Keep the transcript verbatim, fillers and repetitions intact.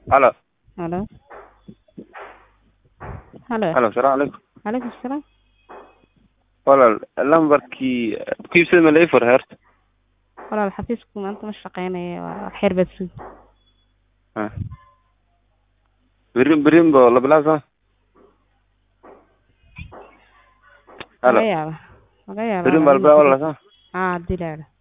Halo. Halo. Halo. Halo, salaam calaykum. Calaykum salaam. Walaal lambarkii kiibsada ma la ii furay horta? Walaal xafiisku maanta ma shaqeynayo, waa xeer baad sugi. Ah. Birin birin bo la bilaasa. Halo. Laga yaaba. Laga yaaba. Birin bal baa wala sa. Ah, dilaala.